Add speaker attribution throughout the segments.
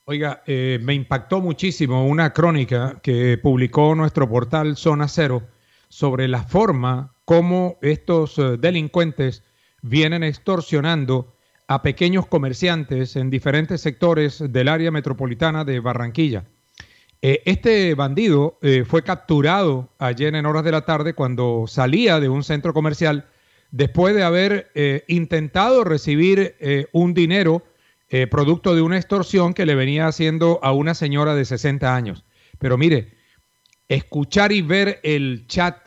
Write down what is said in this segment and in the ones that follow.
Speaker 1: Oiga, me impactó muchísimo una crónica que publicó nuestro portal Zona Cero sobre la forma como estos delincuentes vienen extorsionando a pequeños comerciantes en diferentes sectores del área metropolitana de Barranquilla. Este bandido fue capturado ayer en horas de la tarde cuando salía de un centro comercial después de haber intentado recibir un dinero producto de una extorsión que le venía haciendo a una señora de 60 años. Pero mire, escuchar y ver el chat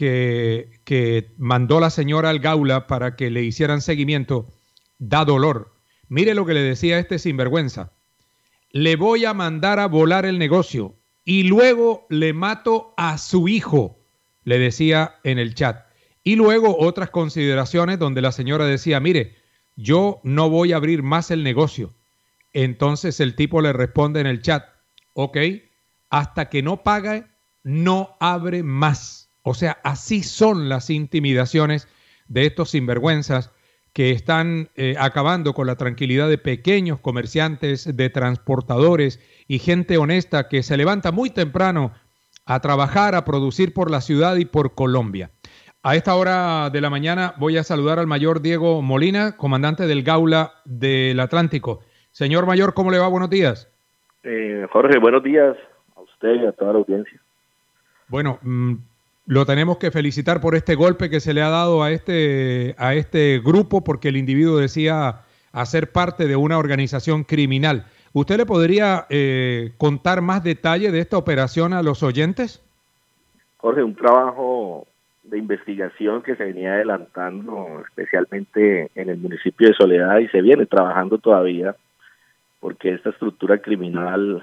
Speaker 1: que mandó la señora al Gaula para que le hicieran seguimiento da dolor. Mire lo que le decía este sinvergüenza: le voy a mandar a volar el negocio y luego le mato a su hijo, le decía en el chat. Y luego otras consideraciones donde la señora decía, mire, yo no voy a abrir más el negocio. Entonces el tipo le responde en el chat, ok, hasta que no pague, no abre más. O sea, así son las intimidaciones de estos sinvergüenzas que están acabando con la tranquilidad de pequeños comerciantes, de transportadores y gente honesta que se levanta muy temprano a trabajar, a producir por la ciudad y por Colombia. A esta hora de la mañana voy a saludar al mayor Diego Molina, comandante del Gaula del Atlántico. Señor mayor, ¿cómo le va? Buenos días.
Speaker 2: Jorge, buenos días a usted y a toda la audiencia.
Speaker 1: Bueno, lo tenemos que felicitar por este golpe que se le ha dado a este grupo, porque el individuo decía hacer parte de una organización criminal. ¿Usted le podría contar más detalle de esta operación a los oyentes?
Speaker 2: Jorge, un trabajo de investigación que se venía adelantando especialmente en el municipio de Soledad y se viene trabajando todavía porque esta estructura criminal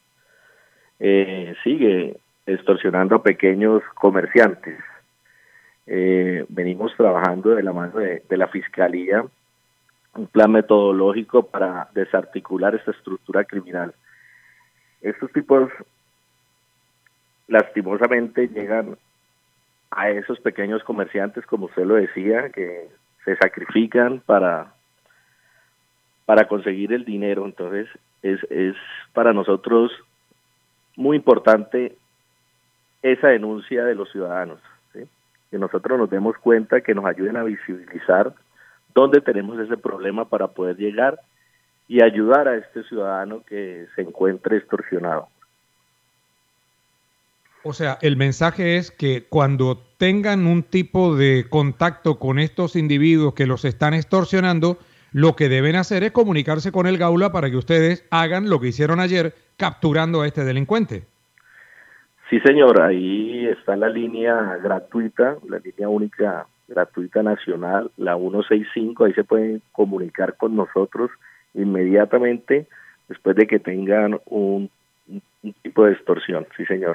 Speaker 2: sigue extorsionando a pequeños comerciantes. Venimos trabajando de la mano de la Fiscalía un plan metodológico para desarticular esta estructura criminal. Estos tipos lastimosamente llegan a esos pequeños comerciantes, como usted lo decía, que se sacrifican para conseguir el dinero. Entonces es para nosotros muy importante esa denuncia de los ciudadanos, ¿sí? Que nosotros nos demos cuenta, que nos ayuden a visibilizar dónde tenemos ese problema para poder llegar y ayudar a este ciudadano que se encuentre extorsionado.
Speaker 1: O sea, el mensaje es que cuando tengan un tipo de contacto con estos individuos que los están extorsionando, lo que deben hacer es comunicarse con el Gaula para que ustedes hagan lo que hicieron ayer, capturando a este delincuente.
Speaker 2: Sí, señor, ahí está la línea gratuita, la línea única gratuita nacional, la 165, ahí se pueden comunicar con nosotros inmediatamente después de que tengan un tipo de extorsión. Sí, señor.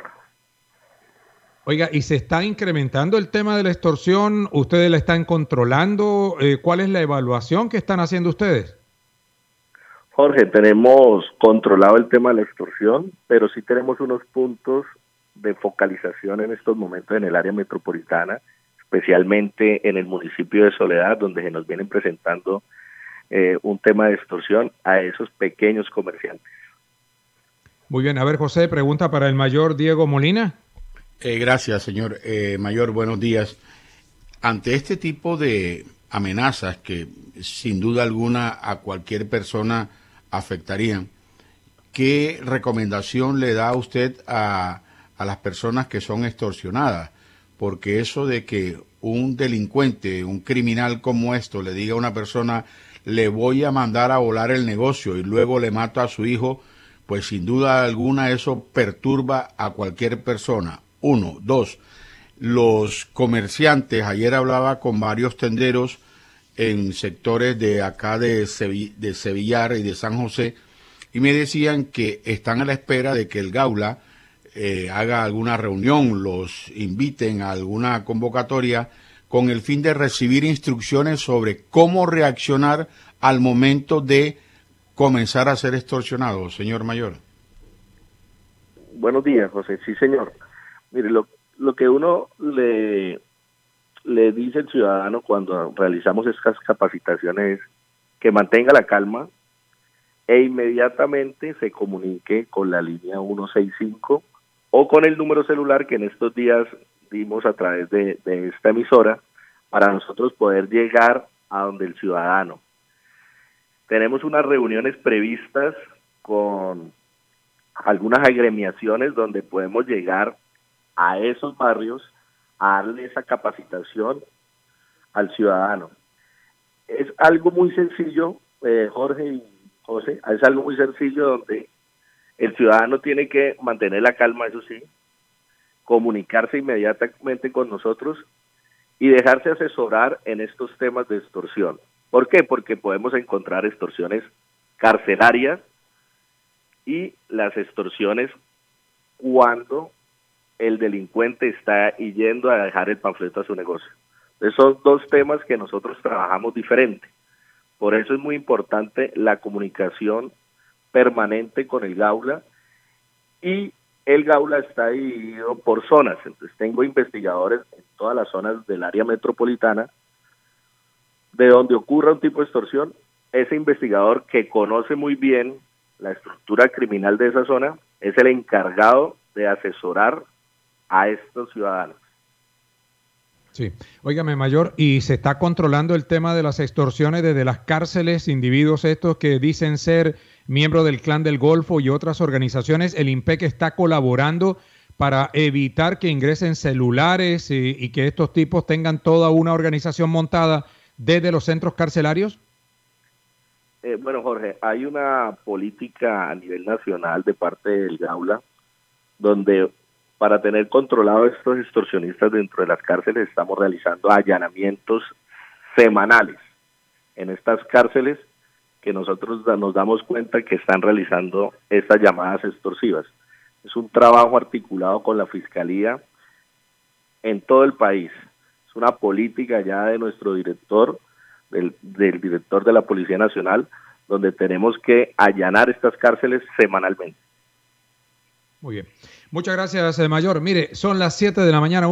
Speaker 1: Oiga, ¿y se está incrementando el tema de la extorsión? ¿Ustedes la están controlando? ¿Cuál es la evaluación que están haciendo ustedes?
Speaker 2: Jorge, tenemos controlado el tema de la extorsión, pero sí tenemos unos puntos de focalización en estos momentos en el área metropolitana, especialmente en el municipio de Soledad, donde se nos vienen presentando un tema de extorsión a esos pequeños comerciantes.
Speaker 1: Muy bien, a ver, José, pregunta para el mayor Diego Molina.
Speaker 3: Gracias, señor mayor. Buenos días. Ante este tipo de amenazas que sin duda alguna a cualquier persona afectarían, ¿qué recomendación le da usted a las personas que son extorsionadas? Porque eso de que un delincuente, un criminal como esto, le diga a una persona, le voy a mandar a volar el negocio y luego le mato a su hijo, pues sin duda alguna eso perturba a cualquier persona. Uno. Dos, los comerciantes, ayer hablaba con varios tenderos en sectores de acá de Sevillar y de San José, y me decían que están a la espera de que el Gaula haga alguna reunión, los inviten a alguna convocatoria con el fin de recibir instrucciones sobre cómo reaccionar al momento de comenzar a ser extorsionado, señor mayor.
Speaker 2: Buenos días, José. Sí, señor. Mire, lo que uno le dice al ciudadano cuando realizamos estas capacitaciones es que mantenga la calma, e inmediatamente se comunique con la línea 165 o con el número celular que en estos días dimos a través de esta emisora para nosotros poder llegar a donde el ciudadano. Tenemos unas reuniones previstas con algunas agremiaciones donde podemos llegar a esos barrios a darle esa capacitación al ciudadano. Es algo muy sencillo, Jorge y José, es algo muy sencillo donde el ciudadano tiene que mantener la calma, eso sí, comunicarse inmediatamente con nosotros y dejarse asesorar en estos temas de extorsión. ¿Por qué? Porque podemos encontrar extorsiones carcelarias y las extorsiones cuando el delincuente está yendo a dejar el panfleto a su negocio. Entonces son dos temas que nosotros trabajamos diferente. Por eso es muy importante la comunicación permanente con el Gaula, y el Gaula está dividido por zonas. Entonces tengo investigadores en todas las zonas del área metropolitana. De donde ocurra un tipo de extorsión, ese investigador que conoce muy bien la estructura criminal de esa zona es el encargado de asesorar a estos ciudadanos.
Speaker 1: Sí, óigame, mayor, ¿y se está controlando el tema de las extorsiones desde las cárceles, individuos estos que dicen ser miembros del Clan del Golfo y otras organizaciones? ¿El IMPEC está colaborando para evitar que ingresen celulares y que estos tipos tengan toda una organización montada desde los centros carcelarios?
Speaker 2: Bueno, Jorge, hay una política a nivel nacional de parte del Gaula donde para tener controlado a estos extorsionistas dentro de las cárceles estamos realizando allanamientos semanales en estas cárceles que nosotros nos damos cuenta que están realizando estas llamadas extorsivas. Es un trabajo articulado con la Fiscalía en todo el país. Es una política ya de nuestro director, del director de la Policía Nacional, donde tenemos que allanar estas cárceles semanalmente.
Speaker 1: Muy bien. Muchas gracias, mayor. Mire, son las 7 de la mañana.